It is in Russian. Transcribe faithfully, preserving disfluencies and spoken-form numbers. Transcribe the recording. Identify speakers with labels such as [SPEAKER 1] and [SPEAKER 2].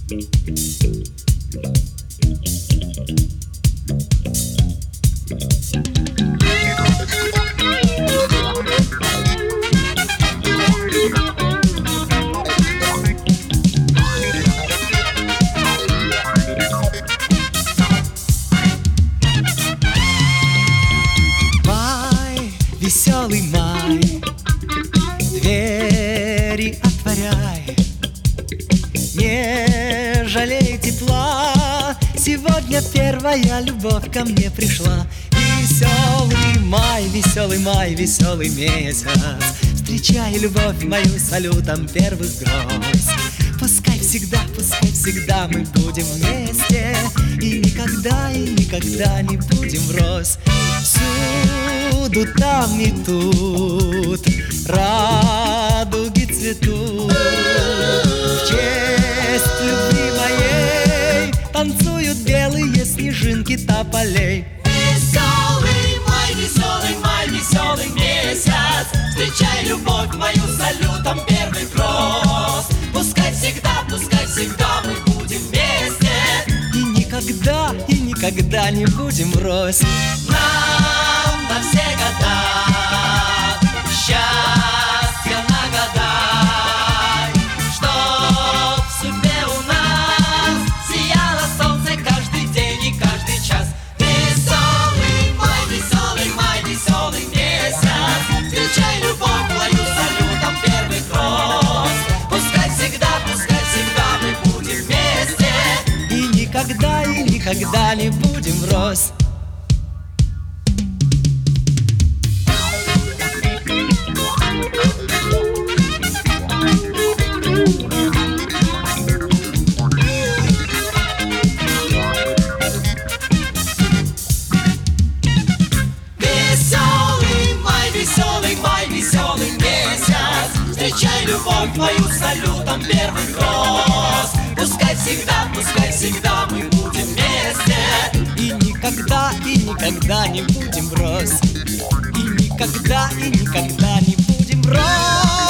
[SPEAKER 1] Веселый май, двери отворяй, не жалей тепла. Сегодня первая любовь ко мне пришла. Веселый май, веселый май, веселый месяц, встречай любовь мою салютом первых гроз. Пускай всегда, пускай всегда мы будем вместе, и никогда, и никогда не будем врозь. Всюду, там и тут радуги цветут. В честь любви моей танцуют белые снежинки тополей.
[SPEAKER 2] Веселый май, веселый май, веселый месяц, встречай любовь мою салютом первых роз. Пускай всегда, пускай всегда мы будем вместе,
[SPEAKER 1] и никогда, и никогда не будем врозь.
[SPEAKER 2] Нам на все года счастья нагадай, чтоб в судьбе у нас сияло солнце каждый день и каждый час. Веселый май, веселый май, веселый месяц, встречай любовь мою салютом первых роз. Пускай всегда, пускай всегда мы будем вместе,
[SPEAKER 1] и никогда, и никогда не будем врозь.
[SPEAKER 2] Веселый месяц, встречай любовь мою салютом первых роз. Пускай всегда, пускай всегда мы будем вместе,
[SPEAKER 1] и никогда, и никогда не будем врозь. И никогда, и никогда не будем врозь.